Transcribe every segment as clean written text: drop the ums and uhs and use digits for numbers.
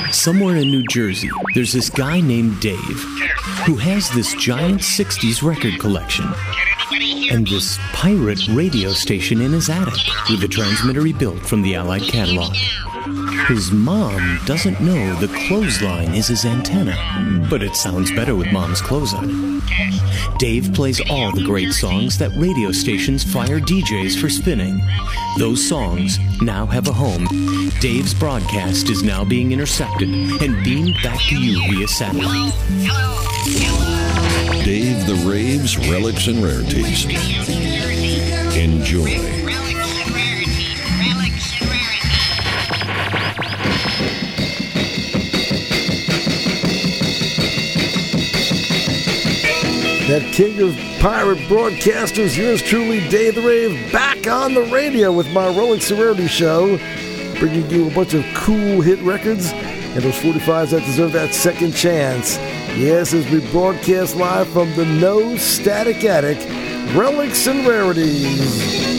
Somewhere in New Jersey, there's this guy named Dave who has this giant 60s record collection and this pirate radio station in his attic with a transmitter he built from the Allied catalog. His mom doesn't know the clothesline is his antenna, but it sounds better with Mom's clothes on. Dave plays all the great songs that radio stations fire DJs for spinning. Those songs now have a home. Dave's broadcast is now being intercepted and beamed back to you via satellite. Dave the Rave's Relics and Rarities. Enjoy. That king of pirate broadcasters, yours truly, Dave the Rave, back on the radio with my Relics and Rarities show, bringing you a bunch of cool hit records and those 45s that deserve that second chance. Yes, as we broadcast live from the No Static Attic, Relics and Rarities.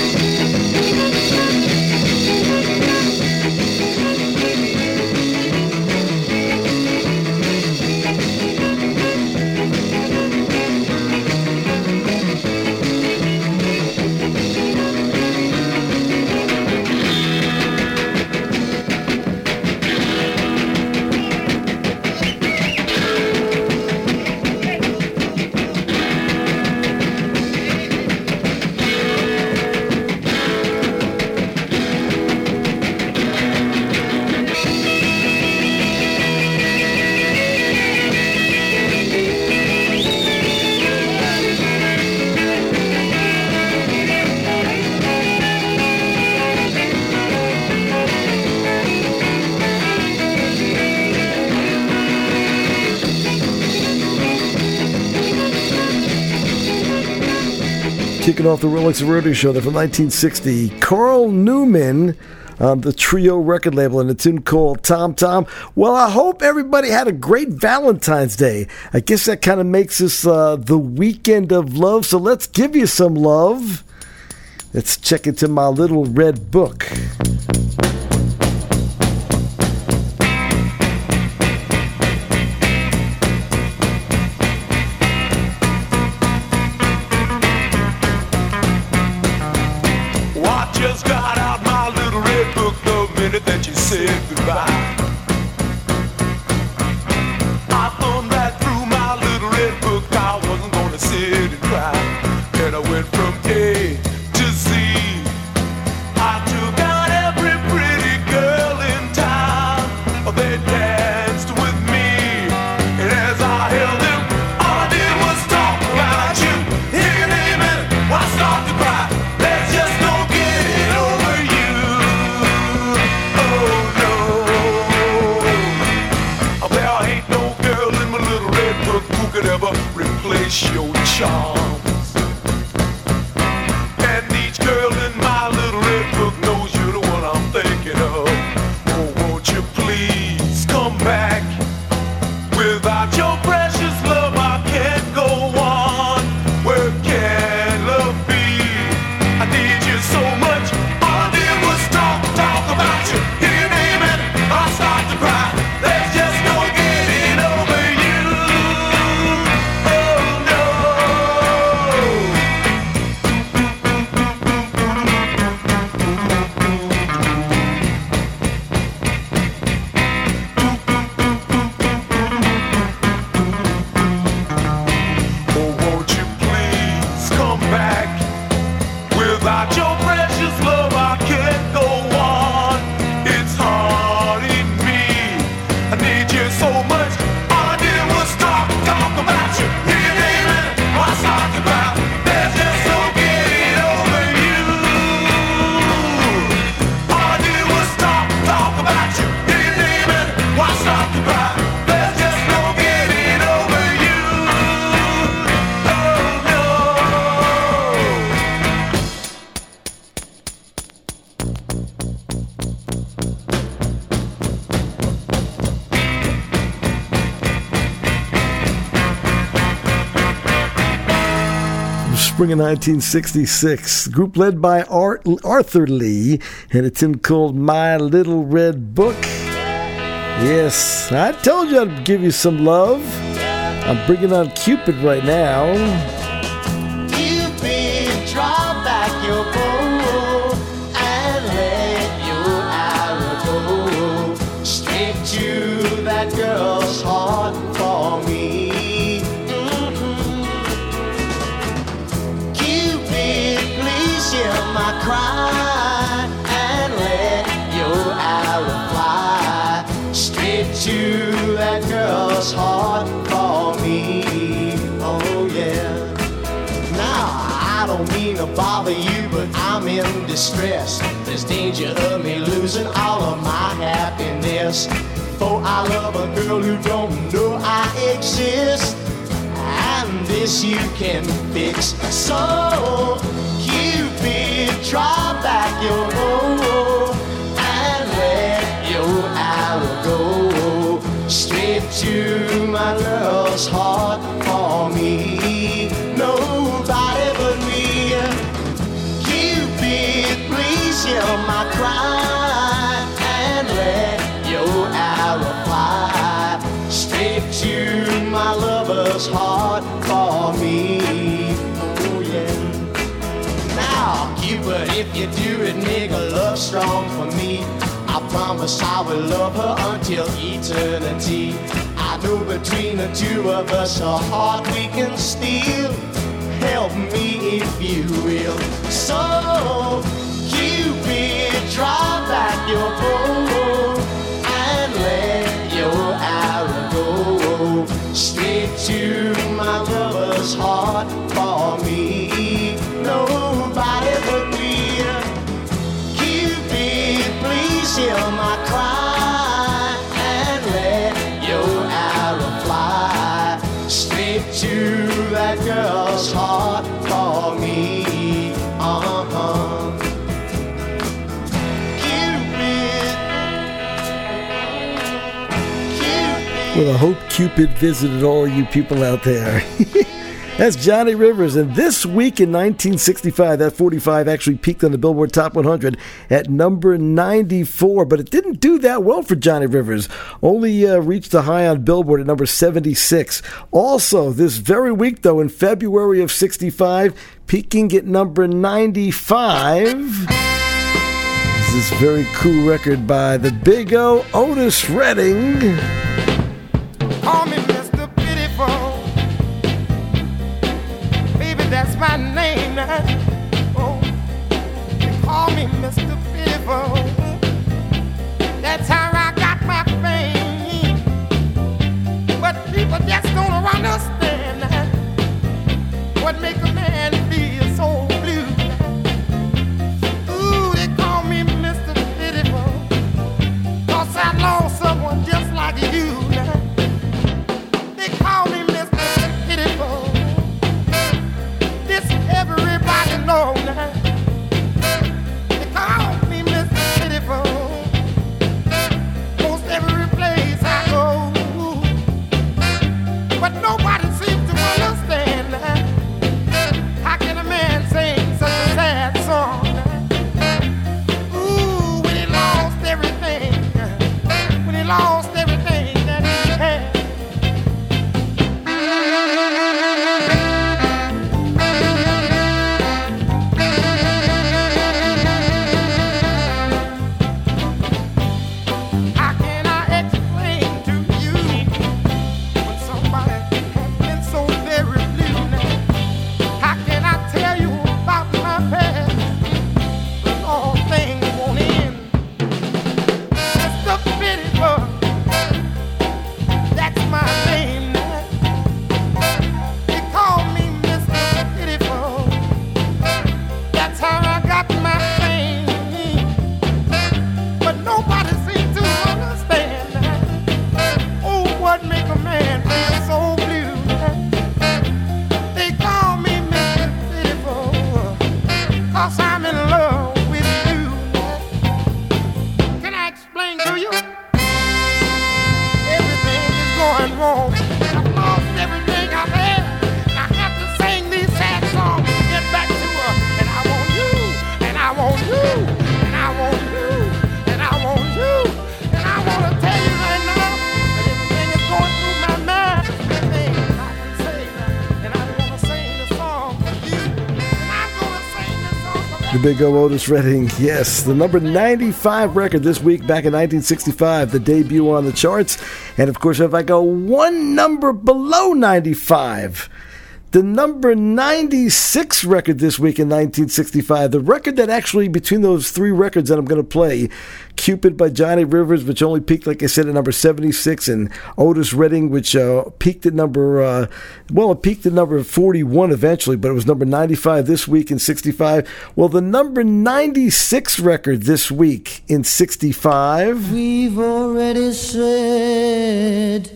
Kicking off the Relics and Rarities show, they're from 1960. Carl Newman on the Trio record label and a tune called Tom Tom. Well, I hope everybody had a great Valentine's Day. I guess that kind of makes this the weekend of love, so let's give you some love. Let's check into my little red book. That you said goodbye. I thumbed right through my little red book. I wasn't gonna sit and cry. And I went from A to Z. I took out every pretty girl in town. They danced with me, and as I held them, all I did was talk about you. Hear your name and I start to cry. There's just no getting over you. Could ever replace your charms. And each girl in my little red book knows you're the one I'm thinking of. Oh, won't you please come back? Without your precious love I can't go on. Where can love be? I need you so much. All I did was talk about you. Hear your name and I start to cry. There's just no getting over you. Without your precious love I can't go on. It's hard in me. I need you so much. All I did was talk about you. Hear your name and I start to cry. There's just no getting over you. All I did was talk about you. Hear your name and I start to cry. There's just no getting over you. Oh no. Spring of 1966, group led by Arthur Lee, and a tune called My Little Red Book. Yes, I told you I'd give you some love. I'm bringing on Cupid right now. Cupid, draw back your bow and let your arrow go straight to that girl's heart for me. Cupid, please hear my cry and let your arrow fly straight to that girl's heart for me. Oh yeah. Now I don't mean to bother you, but I'm in distress. There's danger of me losing all of my happiness. For I love a girl who don't know I exist, and this you can fix. So Cupid, draw back your bow and let your arrow go straight to my girl's heart for me. Nobody but me. Cupid, please hear my cry and let your arrow fly straight to my lover's heart for me. Oh yeah. Now, Cupid, if you do it, make a love strong for me. I promise I will love her until eternity. I know between the two of us a heart we can steal. Help me if you will. So, Cupid, draw back your bow and let your arrow go straight to my lover's heart for me. Nobody but me. Cupid, please hear my cry and let your arrow fly straight to that girl's heart for me. Cupid, Cupid. Well, I hope Cupid visited all you people out there. That's Johnny Rivers, and this week in 1965, that 45 actually peaked on the Billboard Top 100 at number 94, but it didn't do that well for Johnny Rivers. Only reached a high on Billboard at number 76. Also, this very week, though, in February of 65, peaking at number 95. This is this very cool record by the Big O, Otis Redding. Call me Mr. Pitiful. Baby, that's my name now. Oh, they call me Mr. Pitiful. That's how I got my fame. But people just don't understand what make a man feel so blue. Ooh, they call me Mr. Pitiful, 'cause I lost someone just like you now. They call me Mr. Pitiful. This everybody know now. They call me Mr. Pitiful. Most every place I go. But nobody seems to understand now. How can a man sing such a sad song? Ooh, when he lost everything. When he lost everything that he had. How can I explain to you when somebody has been so very blue now? How can I tell you about my past when all things won't end? Mr. Pitiful, The big O Otis Redding. Yes, the number 95 record this week back in 1965, the debut on the charts. And of course, if I go one number below 95, the number 96 record this week in 1965, the record that actually, between those three records that I'm going to play, Cupid by Johnny Rivers, which only peaked, like I said, at number 76, and Otis Redding, which peaked at number, it peaked at number 41 eventually, but it was number 95 this week in 65. Well, the number 96 record this week in 65. We've already said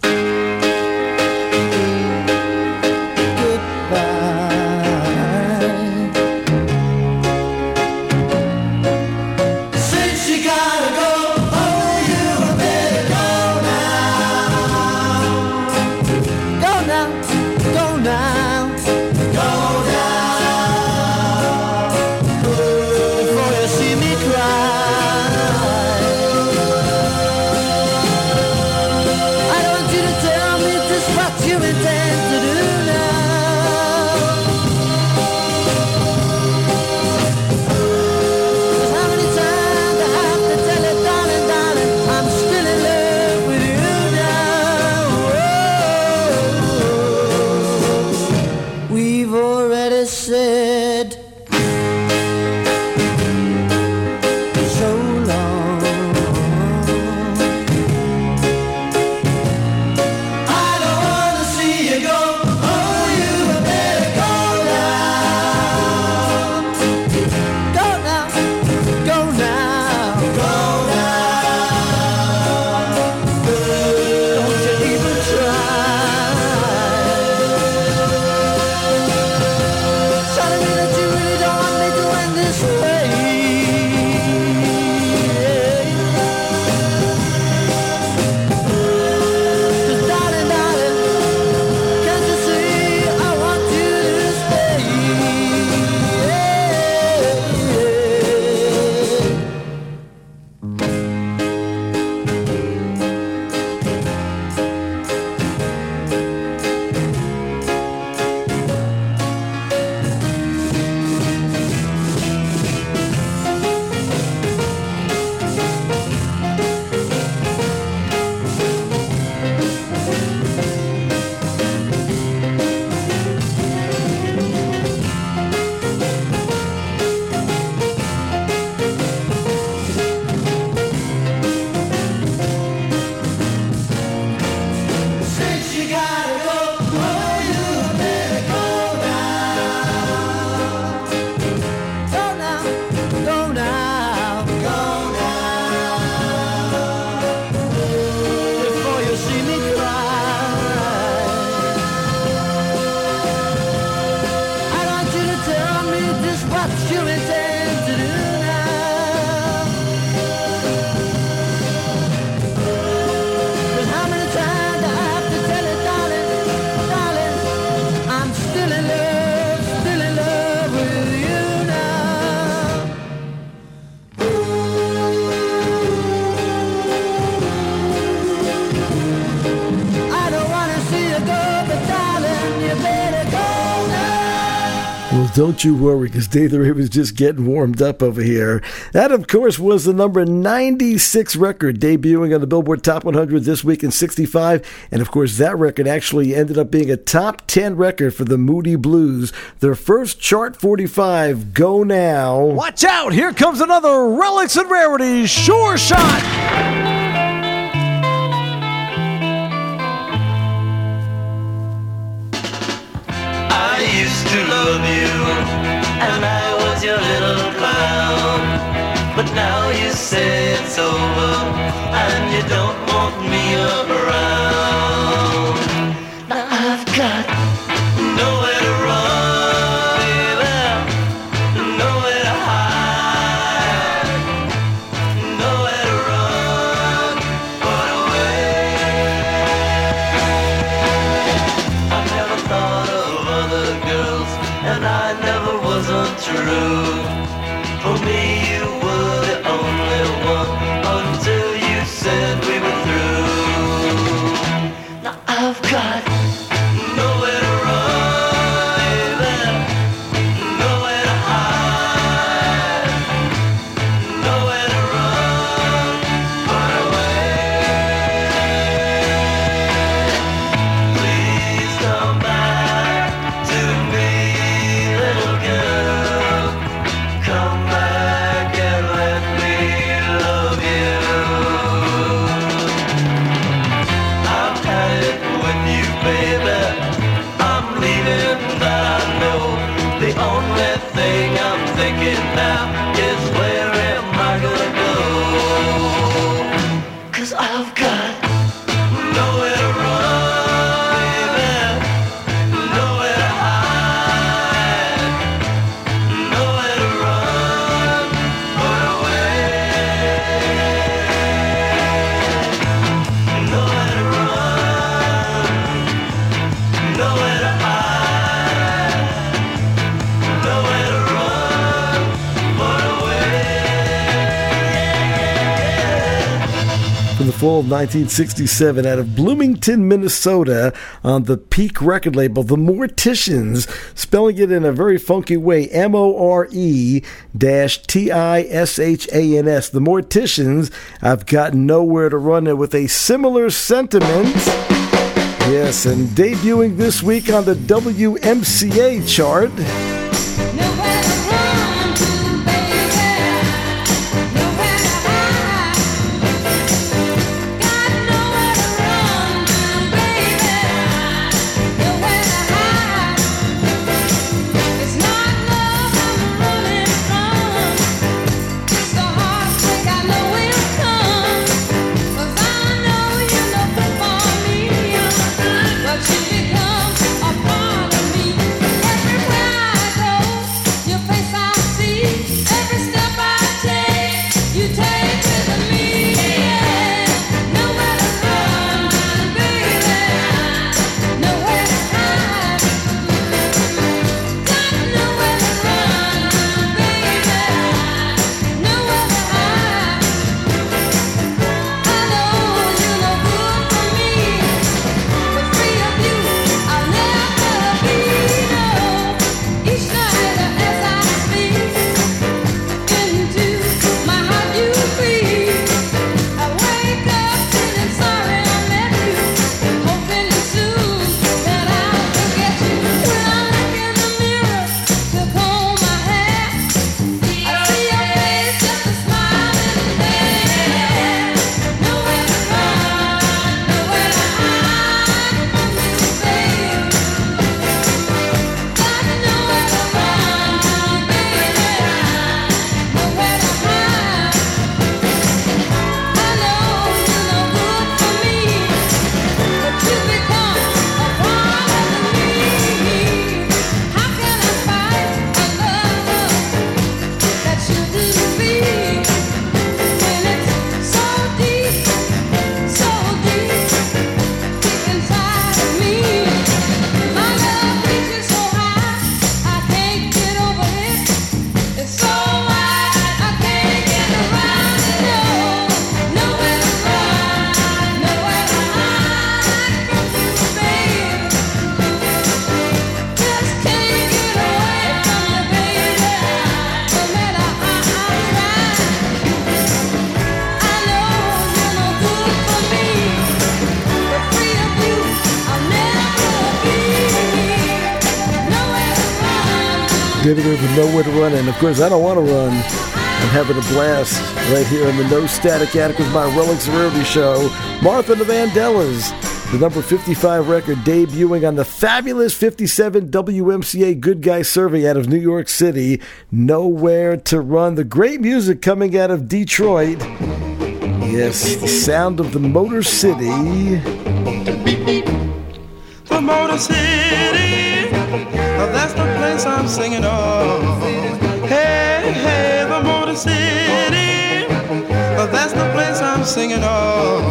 Don't you worry, because Dave the Rave was just getting warmed up over here. That, of course, was the number 96 record, debuting on the Billboard Top 100 this week in 65. And, of course, that record actually ended up being a top 10 record for the Moody Blues. Their first chart 45, Go Now. Watch out! Here comes another Relics and Rarities Sure Shot! To love you, and I was your little clown. But now you say it's over, and you don't want me around. Now I've got nowhere to run, baby, nowhere to hide, nowhere to run but away. I never thought of other girls, and I never was untrue. For me you were the only one, until you said we were through. Now I've got nowhere to run, baby, nowhere to hide. I've got nowhere to run, baby, nowhere to hide, nowhere to run, but away, nowhere to run, nowhere to hide, nowhere to run, but away. From the fall of 1967 out of Bloomington, Minnesota, on the Peak record label, The Morticians, spelling it in a very funky way, Moreshans. The Morticians, I've got nowhere to run it, with a similar sentiment. Yes, and debuting this week on the WMCA chart. Nowhere to run to, baby. Nowhere to hide. Got nowhere to run to, baby. Nowhere to hide. It's not love I'm running from. It's the heartbreak I know will come. 'Cause I know you're looking for me, but you become a part of me. Everywhere I go, your face I see. Every step I take, you take with me. Nowhere to run, baby. Nowhere to hide. Got nowhere to run, baby. Nowhere to hide. I know you're no good for me, but free of you, I'll never be. No, each night as I sleep, into my heart you breathe. I wake up feeling sorry I met you, hoping soon that I'll forget you. When I look in the mirror to comb my hair, I see your face, just a smiling there. Nowhere to run, nowhere to hide from you, babe. Got nowhere to run to, baby. Nowhere to hide. I know you're no good for me, but you become a part of me. How can I fight a love that shouldn't be, when it's so deep inside of me? My love reaches so high, I can't get over it. It's so wide, I can't get around it. No, nowhere to run, nowhere to hide from you, babe. Just can't get away from you, baby. No matter how I try. I know you're no good for me, but free of you, I'll never be. Nowhere to run. David with Nowhere to Run, and of course I don't want to run. I'm having a blast right here in the No Static Attic with my Relics Rarity Show. Martha and the Vandellas, the number 55 record, debuting on the fabulous 57 WMCA Good Guy Survey out of New York City. Nowhere to Run. The great music coming out of Detroit. Yes, the sound of the Motor City. The Motor City, that's the place I'm singing of. Hey, hey, the Motor City, that's the place I'm singing of.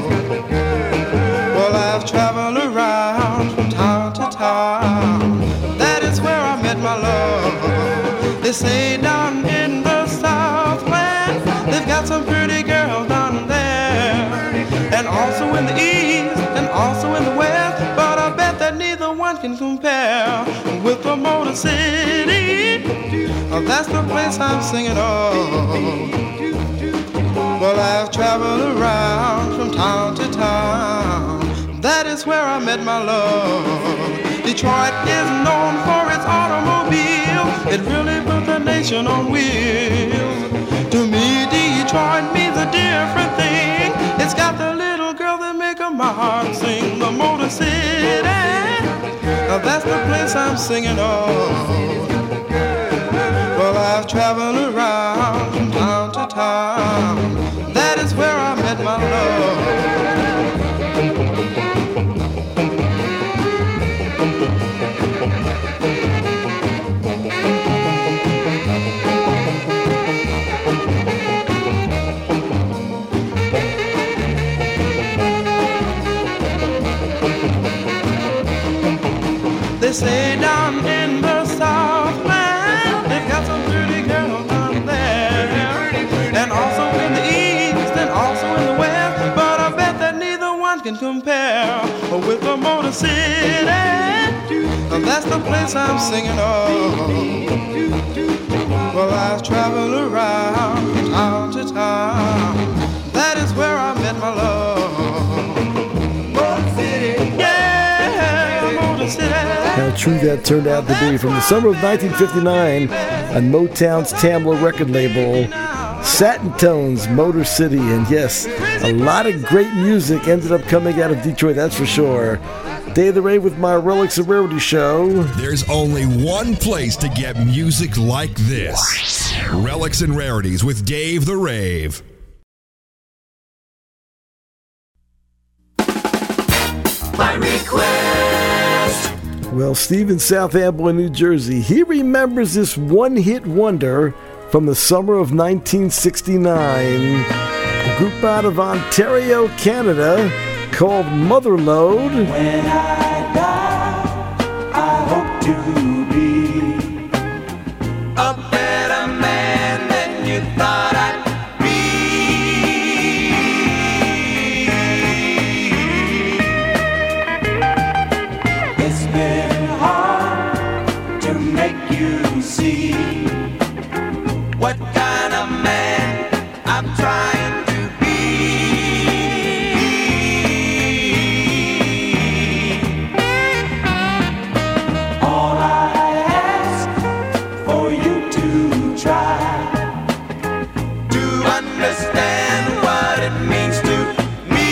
Well, I've traveled around from town to town. That is where I met my love. They say down in the Southland, they've got some pretty girls down there, and also in the East, and also in the West. But I bet that neither one can compare with the Motor City. That's the place I'm singing of. Well, I've traveled around from town to town. That is where I met my love. Detroit is known for its automobile. It really put the nation on wheels. To me, Detroit means a different thing. It's got the little girl that make my heart sing. The Motor City, that's the place I'm singing of. Well, I've traveled around from town to town. That is where I met my love. They say down in the Southland, they've got some pretty girls down there. And also in the East and also in the West. But I bet that neither one can compare with the Motor City. That's the place I'm singing of. Well, I travel around town to town. That is where I met my love. Motor City. Yeah, Motor City. How true that turned out to be. From the summer of 1959 on Motown's Tamla record label, Satin Tones, Motor City. And yes, a lot of great music ended up coming out of Detroit, that's for sure. Day of the Rave with my Relics and Rarity show. There's only one place to get music like this. Relics and Rarities with Dave the Rave. By request. Well, Steve in South Amboy, New Jersey, he remembers this one-hit wonder from the summer of 1969. A group out of Ontario, Canada, called Motherlode. When I die, I hope to be a better man than you thought I'd be. It's been hard to make you see what kind of man I'm trying to be. All I ask for you to try to understand what it means to me.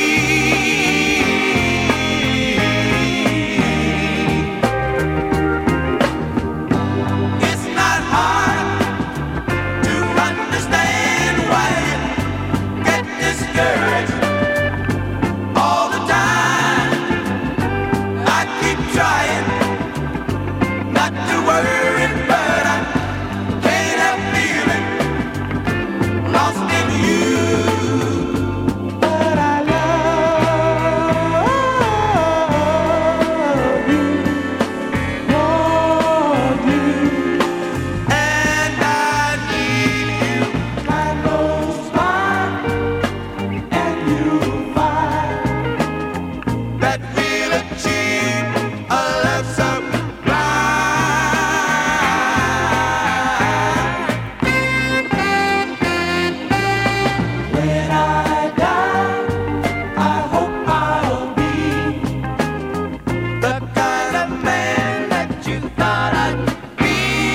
It's not hard to understand why you get discouraged all the time. I keep trying not to worry, but I can't help feeling lost in you. But I love you, want you, and I need you. Time goes by, and you'll find that we'll achieve a love sublime. When I die, I hope I'll be the kind of man that you thought I'd be.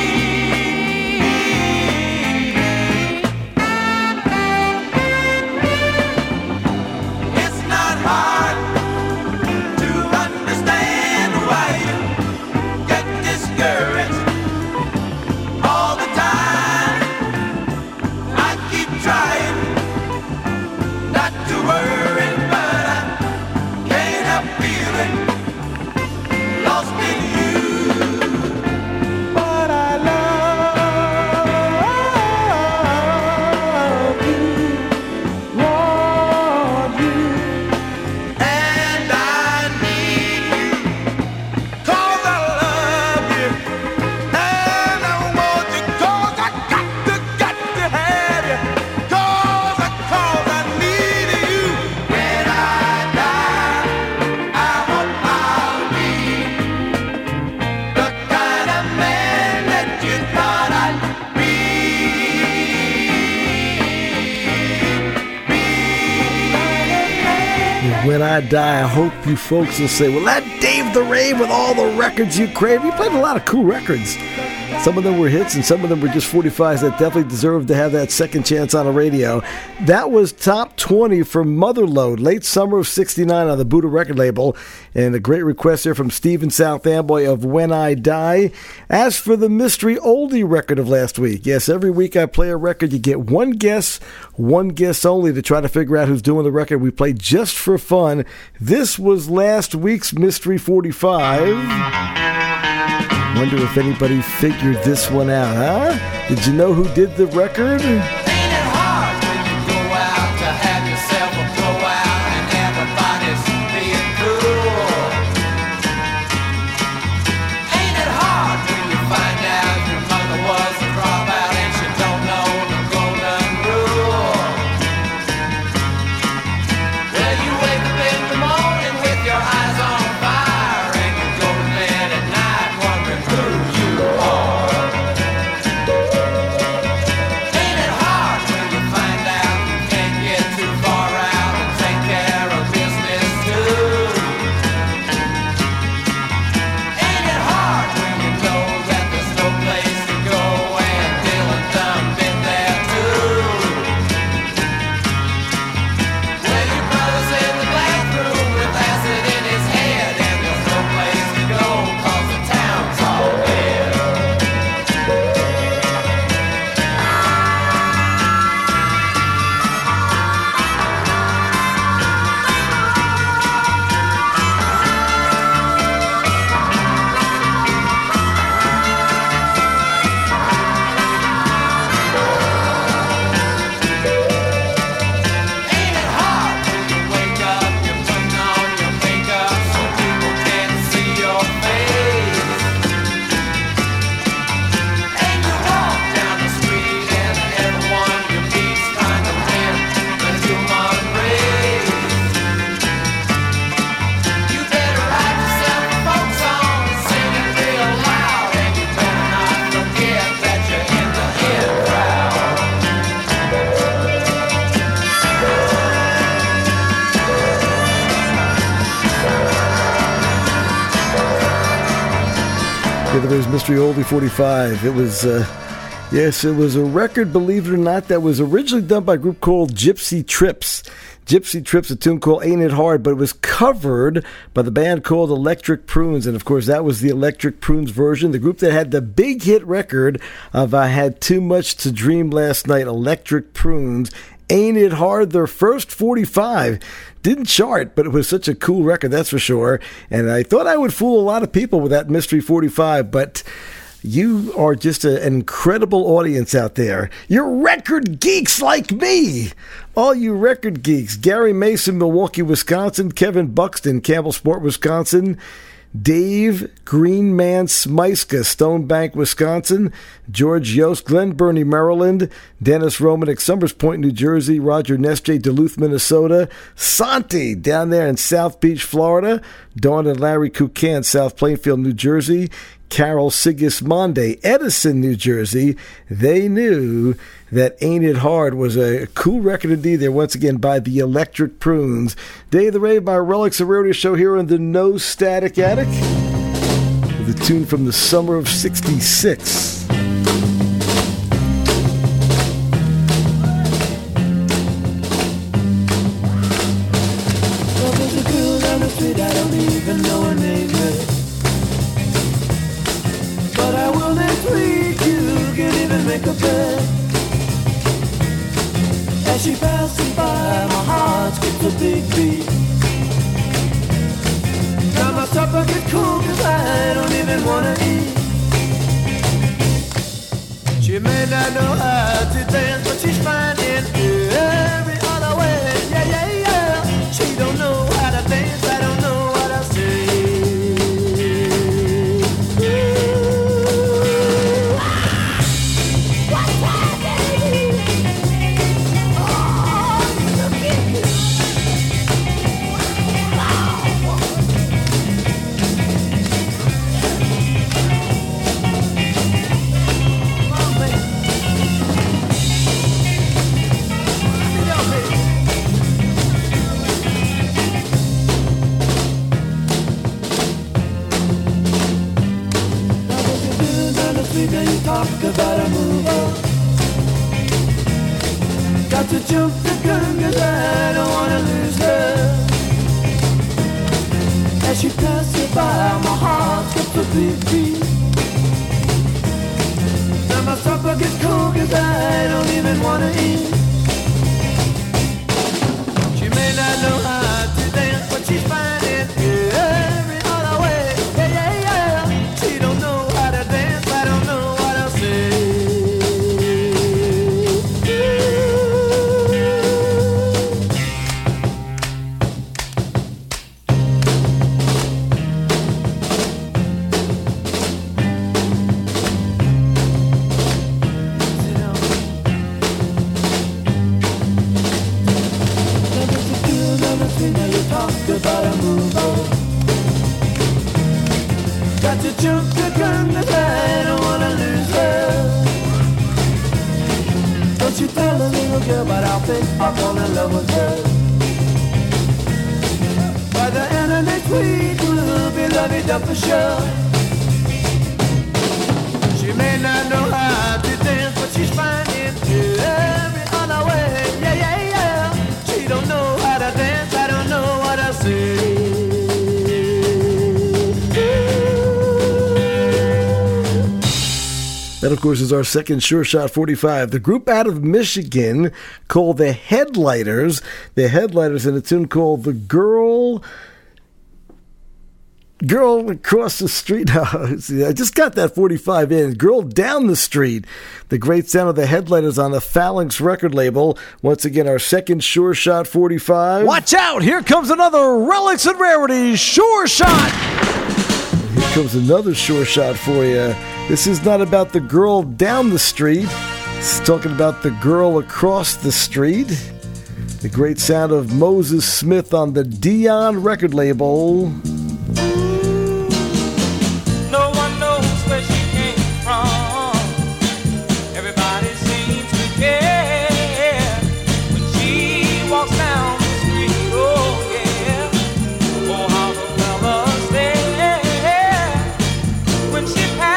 It's not hard to understand why you get discouraged all the time. I keep trying not to worry, but I can't help feeling lost in you. But I love you, want you, and I need you. 'Cause I love you, and I want you. 'Cause I got to have you. 'Cause I need you. When I die, I hope I'll be the kind of man that you thought I'd be. When I die, I hope you folks will say, well, that Dave the Rave with all the records you crave. You played a lot of cool records. Some of them were hits and some of them were just 45s that definitely deserved to have that second chance on the radio. That was Top 20 for Motherlode, late summer of 69 on the Buddha record label. And a great request here from Steve in South Amboy of When I Die. As for the mystery oldie record of last week, yes, every week I play a record. You get one guess only to try to figure out who's doing the record. We play just for fun. This was last week's Mystery 45. Wonder if anybody figured this one out, huh? Did you know who did the record? Ain't it hard when you go out to have yourself a blowout and everybody's being cool? Yeah, there was Mystery Oldie 45. It was, yes, it was a record, believe it or not, that was originally done by a group called Gypsy Trips. Gypsy Trips, a tune called Ain't It Hard, but it was covered by the band called Electric Prunes, and of course that was the Electric Prunes version, the group that had the big hit record of I Had Too Much to Dream Last Night, Electric Prunes. Ain't It Hard, their first 45. Didn't chart, but it was such a cool record, that's for sure, and I thought I would fool a lot of people with that Mystery 45, but you are just an incredible audience out there. You're record geeks like me. All you record geeks. Gary Mason, Milwaukee, Wisconsin. Kevin Buxton, Campbellsport, Wisconsin. Dave Greenman Smyska, Stonebank, Wisconsin. George Yost, Glen Burnie, Maryland. Dennis Romanek, Summers Point, New Jersey. Roger Neste, Duluth, Minnesota. Santi, down there in South Beach, Florida. Dawn and Larry Kukan, South Plainfield, New Jersey. Carol Sigismonde, Edison, New Jersey. They knew that Ain't It Hard was a cool record indeed. There once again by the Electric Prunes. Day of the Rave, my Relics of Rarity show here in the No Static Attic with a tune from the summer of '66. Well, there's a girl down the street, I don't even know her name yet. But I will next week, you can even make a bet. As she passes by, my heart skips a big beat. Now my supper gets cold, cause I don't even wanna eat. She may not know how to dance, but she's finding every other way. Yeah, yeah, yeah. She don't know how to dance, I don't know what I say. Now you talk about a mover. Got to jump the gun cause I don't wanna lose her. As she passes by, my heart skips a big beat. Now my supper gets cold cause I don't even wanna eat. She may not know how to dance, but she's finding every other way. Yeah, yeah, yeah. She don't know how to dance, I don't know what I'll say. Now you talk about a mover. Got to jump the gun cause I don't wanna lose her. Don't you tell a little girl, but I'll think I'll fall in love with her. By the end of next week we'll be lovey-dovey for sure. She may not know how to dance, but she's finding every other way. Yeah, yeah, yeah. She don't know how to dance, I don't know what I'll say. That, of course, is our second Sure Shot 45. The group out of Michigan called the Headlighters. The Headlighters in a tune called The Girl Across the Street. I just got that 45 in. Girl Down the Street. The great sound of the Headlighters on the Phalanx record label. Once again, our second Sure Shot 45. Watch out! Here comes another Relics and Rarities Sure Shot! Here comes another Sure Shot for you. This is not about the girl down the street. It's talking about the girl across the street. The great sound of Moses Smith on the Dion record label. No one knows where she came from. Everybody seems to care when she walks down the street. Oh yeah, oh how the fellas stare when she passes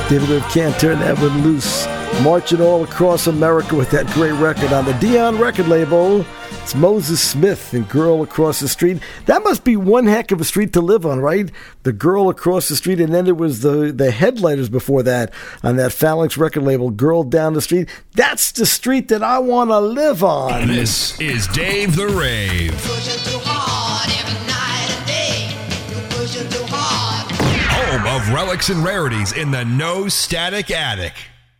David Ray Can't Turn That One Loose. Marching all across America with that great record on the Dion record label. It's Moses Smith and Girl Across the Street. That must be one heck of a street to live on, right? The Girl Across the Street, and then there was the Headlighters before that on that Phalanx record label, Girl Down the Street. That's the street that I want to live on. This is Dave the Rave. Home of relics and rarities in the No Static Attic.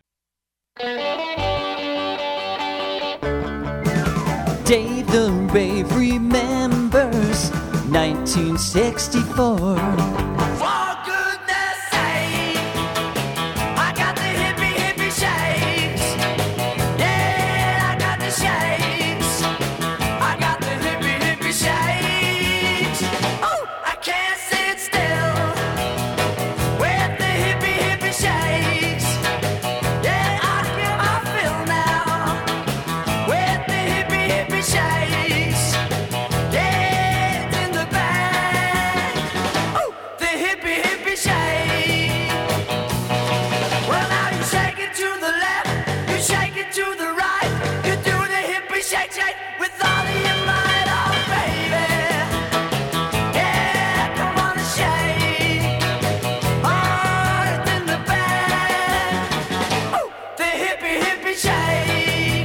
Dave the Rave remembers 1964. For goodness sake, I got the hippie hippie shakes. Yeah, I got the shakes. I got the hippie hippie shakes. Oh, I can't sit still with the hippie hippie shakes. Yeah, I feel my fill now with the hippie hippie shakes. Yeah, it's in the bag. Oh, the hippie hippie shake. Well, now you shake it to the left, you shake it to the right, you do the hippie shake shake with all of your might, oh baby. Yeah, come on and shake. Oh, it's in the bag. Oh, the hippie hippie shake.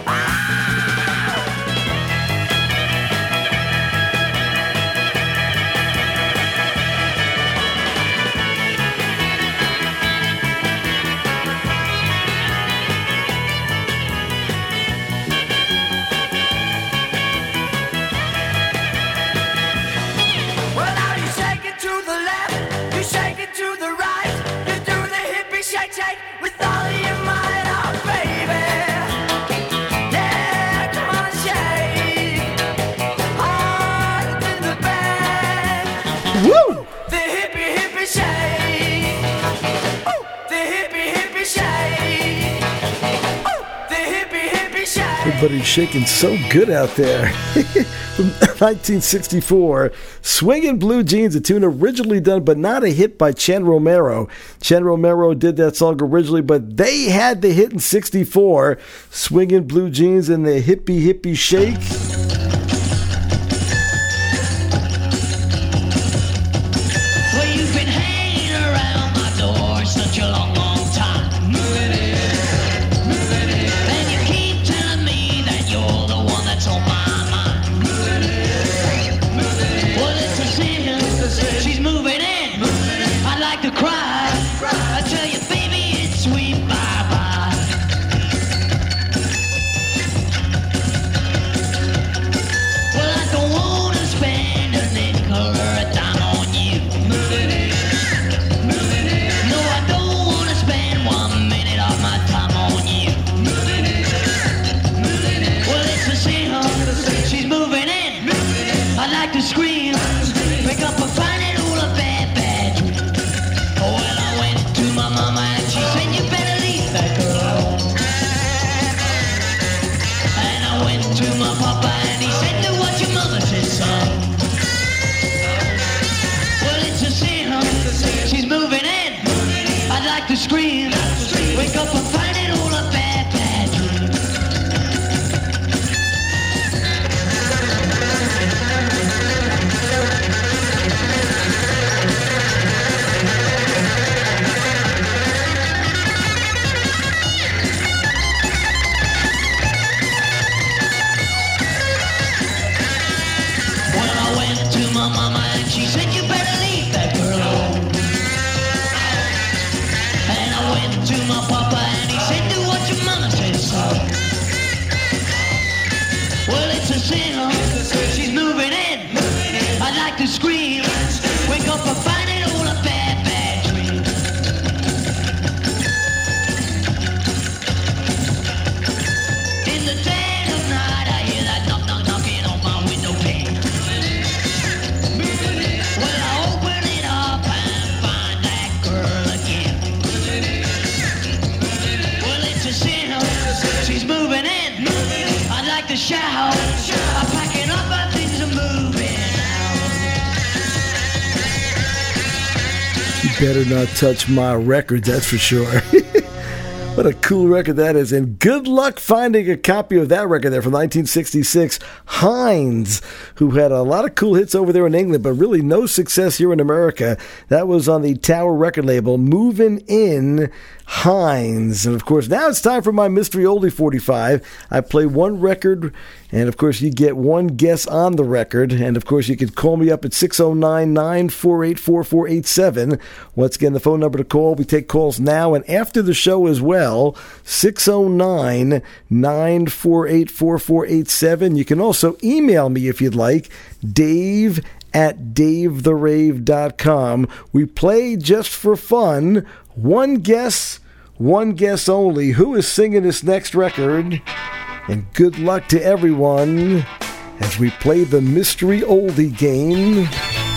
Well, now you shake it to the left, you shake it to the right, you do the hippie shake shake with all of your might, oh baby. Yeah, come on and shake. Oh, it's in the bag. Woo! The hippie hippie shake. Oh, the hippie hippie shake. Oh, the hippie hippie shake. Everybody's shaking so good out there. From 1964, Swingin' Blue Jeans, a tune originally done but not a hit by Chen Romero. Chen Romero did that song originally, but they had the hit in 64. Swingin' Blue Jeans and the Hippie Hippie Shake. Well, you've been hanging around my door such a long, long time. And you keep telling me that you're the one that's on my mind. Well, it's a sin. She's moving in. I'd like to cry. I tell you, baby, it's sweet bye-bye. Well, I don't want to spend a nickel or a dime on you. No, I don't want to spend 1 minute of my time on you. Well, it's a sin, she's moving in. I like to scream, pick up a find it all a bad, bad dream. Oh, well, I went to my mama and she said you better leave that girl alone. And I went to my papa and he said do what your mother says, son. Well, it's a sin, she's moving in. I'd like to scream, wake up and find it all a bad, bad dream. Well, I went to my mama and she said you better leave that girl alone. And I went to my papa and he said do what your mama says, son. Well, it's a sin, she's moving in. I'd like to scream, wake up and find it all a bad, bad dream. In the dead of night I hear that knock, knock, knocking on my window pane. Well, I open it up and find that girl again. Well, it's a sin, she's moving in. I'd like to shout, I'm packing up my things and moving out. Better Not Touch My Records, that's for sure. What a cool record that is. And good luck finding a copy of that record there from 1966. Hines, who had a lot of cool hits over there in England, but really no success here in America. That was on the Tower record label, Movin' In Hines. And of course, now it's time for my Mystery Oldie 45. I play one record, and of course, you get one guess on the record. And of course, you can call me up at 609-948-4487. Once again, the phone number to call. We take calls now and after the show as well. 609-948-4487. You can also email me if you'd like, dave@davetherave.com. We play just for fun. One guess only. Who is singing this next record? And good luck to everyone as we play the Mystery Oldie game.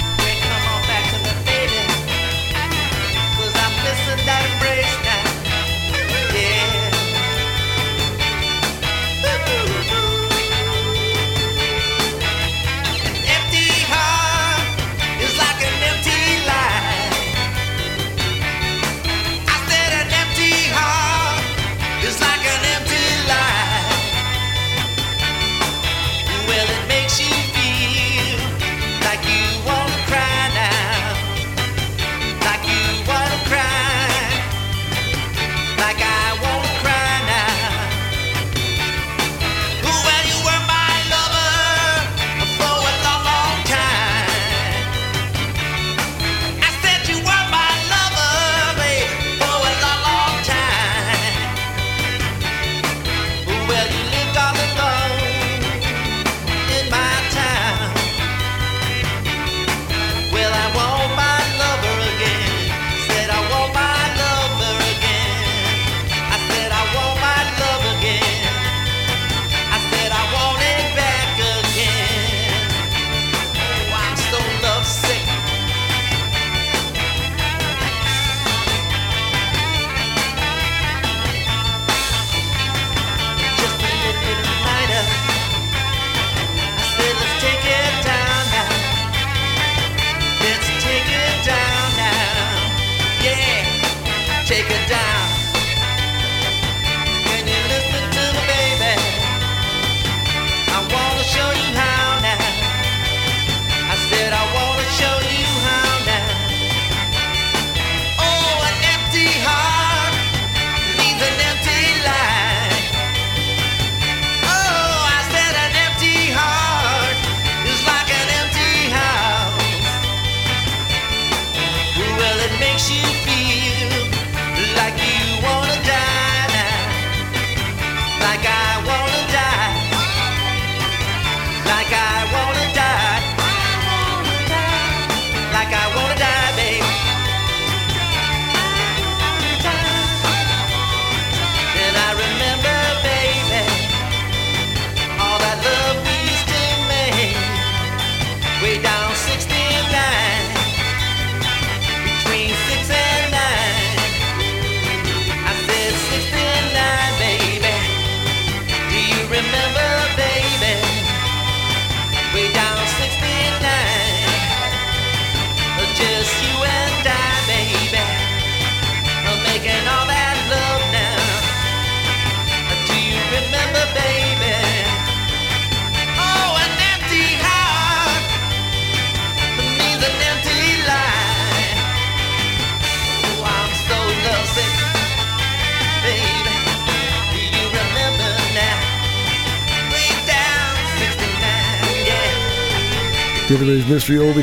David Mystery Oldie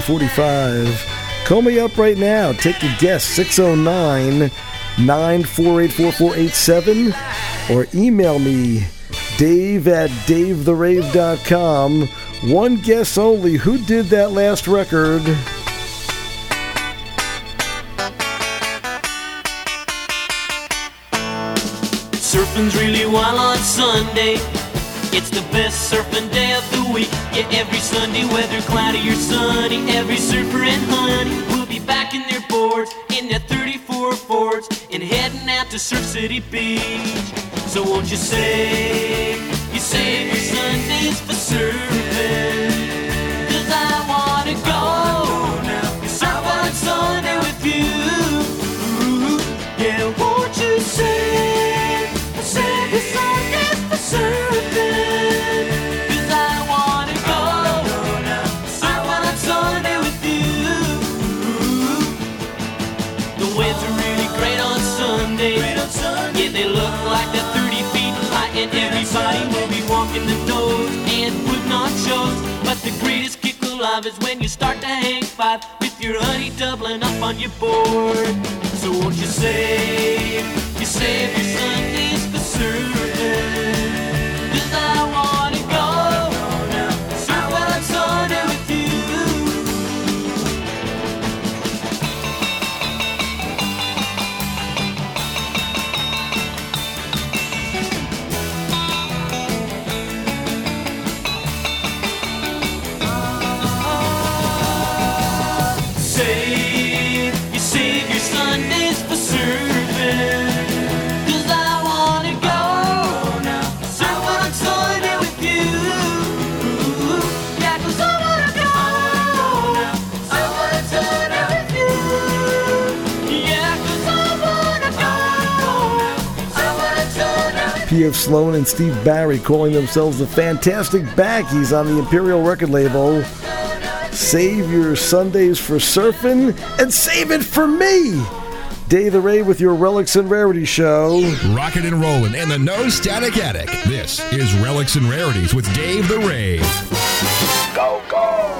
45. Call me up right now. Take your guess. 609-948-4487. Or email me, dave@davetherave.com. One guess only. Who did that last record? Surfing's really wild on Sunday. It's the best surfing day of the week. Yeah, every Sunday, whether cloudy or sunny, every surfer and honey will be back in their boards in their 34 Fords and heading out to Surf City Beach. So won't you save your Sundays for surfing? 'Cause I wanna go surf on Sunday with you. The greatest kick alive is when you start to hang five with your honey doubling up on your board. So won't you save your Sundays for serving? 'Cause I wanna go surfing on Sunday with you. Save your Sundays for serving. 'Cause I wanna go surfing on Sunday with you. Yeah, 'cause I wanna go surfing on Sunday with you. Yeah, 'cause I wanna go surfing on Sunday with you. P.F. Sloan and Steve Barry calling themselves the Fantastic Backies on the Imperial record label. Save your Sundays for surfing and save it for me. Dave the Rave with your Relics and Rarities show. Rockin' and rollin' in the No Static Attic. This is Relics and Rarities with Dave the Rave. Go, go.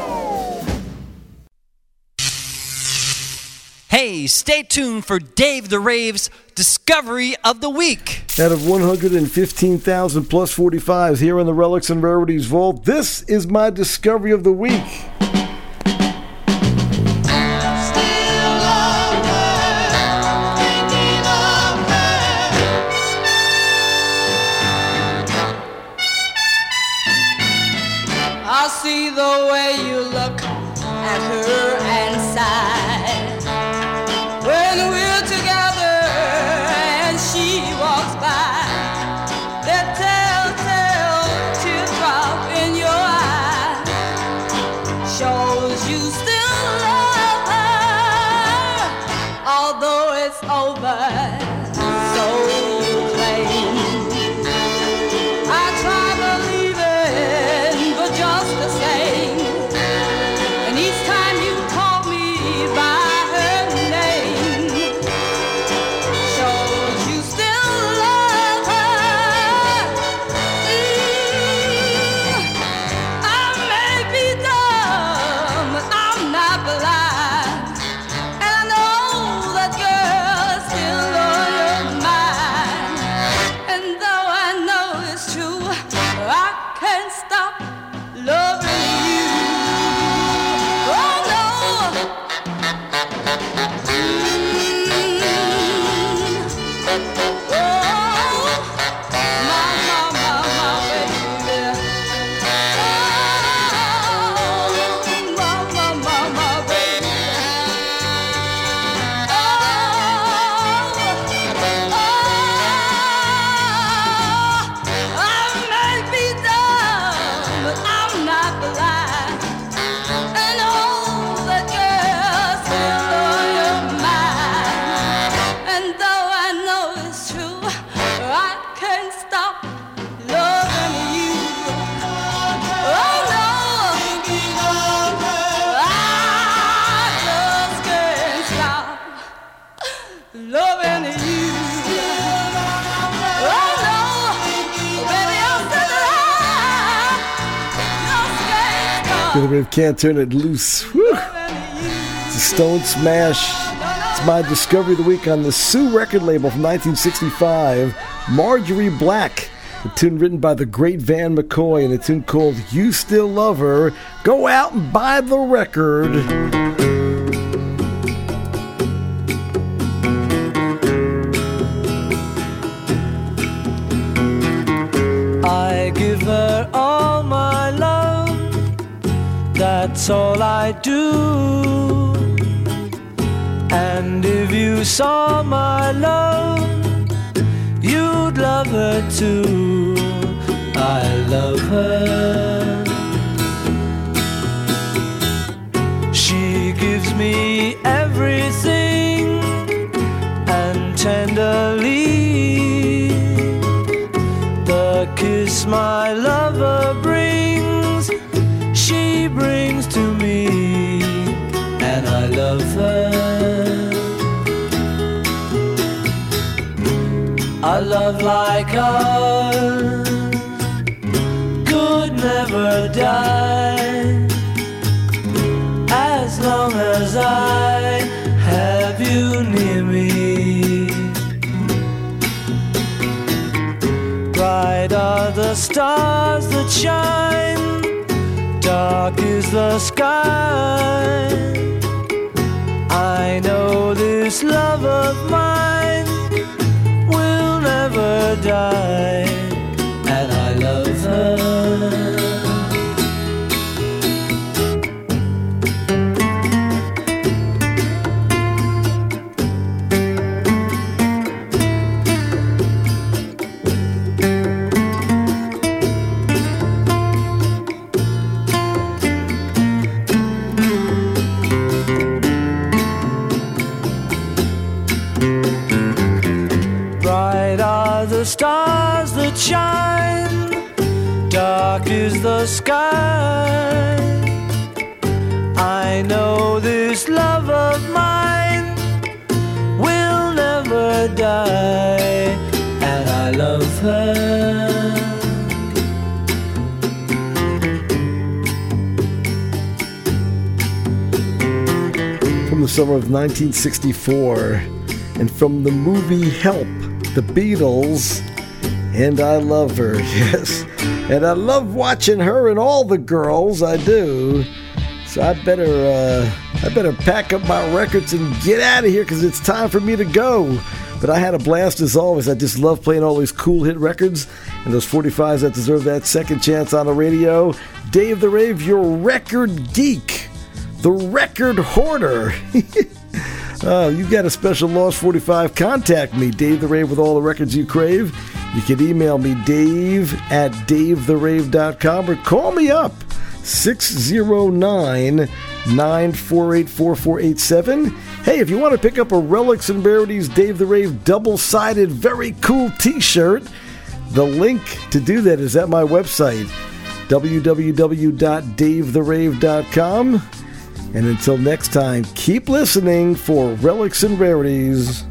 Hey, stay tuned for Dave the Rave's Discovery of the Week. Out of 115,000 plus 45s here in the Relics and Rarities Vault, this is my Discovery of the Week. I see the way you look at her and sigh when we're together and she walks by. That telltale teardrop in your eye shows you still love her, although it's over so plain. I try believing, but just the same. And each time you call me by her name, shows you still love her. I may be dumb, but I'm not blind. And I know that girl's still on your mind. And though I know it's true, I can't stop loving you. Oh no. Oh, my baby. Oh, my baby. I may be dumb, but I'm not blind. And all the girls still on your mind. And though I know it's true, I can't stop loving you. Oh no, I just can't stop loving you. Oh no, baby, I'm still alive. Just can't stop. Dave the Rave can't turn it loose. Whew. It's a stone smash. It's my Discovery of the Week on the Sue record label from 1965. Marjorie Black, a tune written by the great Van McCoy, and a tune called You Still Love Her. Go out and buy the record. I give her all my love, that's all I do. And if you saw my love, you'd love her too. I love her. She gives me everything, and tenderly the kiss my lover brings, she brings to me, and I love her. A love like ours could never die. long as I have you near me. Bright are the stars that shine, dark is the sky. I know this love of mine will never die, and I love her. The stars that shine, dark is the sky. I know this love of mine will never die, and I love her. From the summer of 1964, and from the movie Help, The Beatles, and I love her, yes. And I love watching her and all the girls, I do. So I better pack up my records and get out of here because it's time for me to go. But I had a blast as always. I just love playing all these cool hit records and those 45s that deserve that second chance on the radio. Dave the Rave, your record geek, the record hoarder. You got a special Lost 45, contact me, Dave the Rave, with all the records you crave. You can email me, dave@davetherave.com, or call me up, 609-948-4487. Hey, if you want to pick up a Relics and Rarities Dave the Rave double-sided, very cool t-shirt, the link to do that is at my website, www.davetherave.com. And until next time, keep listening for Relics and Rarities.